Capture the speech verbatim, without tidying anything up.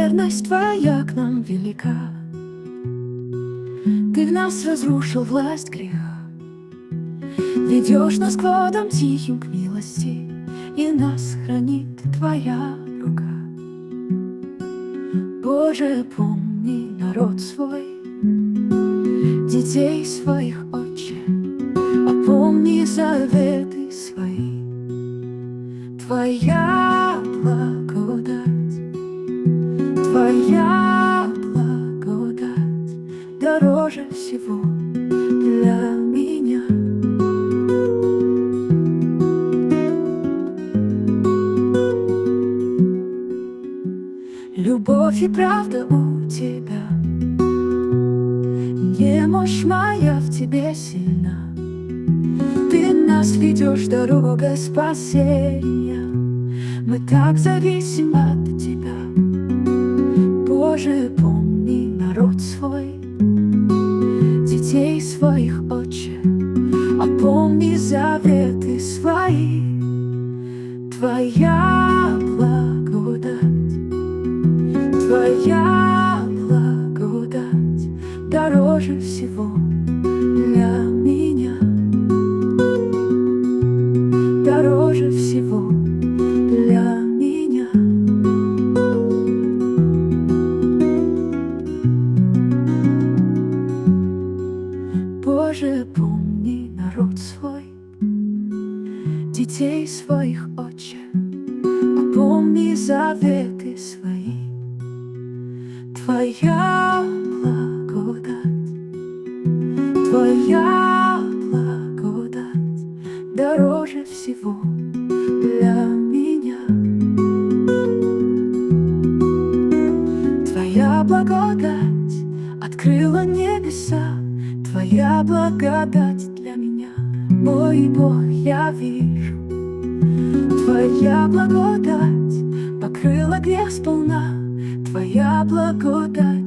верность Твоя к нам велика. Ты в нас разрушил власть греха, ведешь нас к водам тихим, к милости, и нас хранит Твоя рука. Боже, помни народ свой, детей своих, Отче, опомни заветы свои. Твоя благодать, Твоя благодать дороже всего для меня. Любовь и правда у Тебя, немощь моя в Тебе сильна. Ты нас ведешь дорогой спасения, мы так зависим от Тебя. Боже, помни народ свой, детей своих, Отче, опомни заветы свои. Твоя благодать, Твоя благодать дороже всего для меня, дороже всего для меня. Боже, помни народ свой, детей своих, Отче, опомни заветы свои. Твоя благодать, Твоя благодать дороже всего для меня. Твоя благодать открыла небеса, Твоя благодать для меня. Мой Бог, я вижу, Твоя благодать покрыла грех сполна. Твоя благодать